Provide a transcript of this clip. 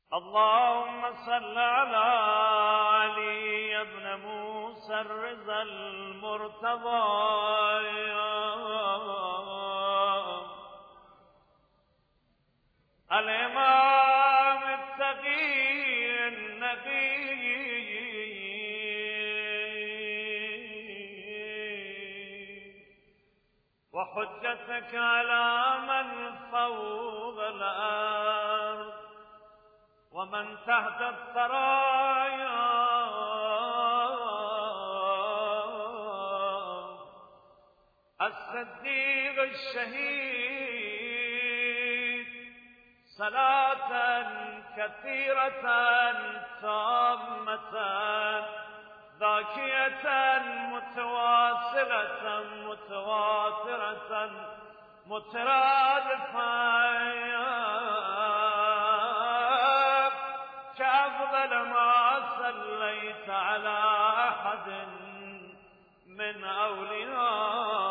اللهم صل على علي بن موسى الرضا المرتضى الإمام التقي النبي وحجتك على من فوق الأرض ومن تحت الثرايا الصديق الشهيد صلاة كثيرة تامة ذاكية متواصلة متواترة مترادفة كأفضل ما صليت على أحد من أولياء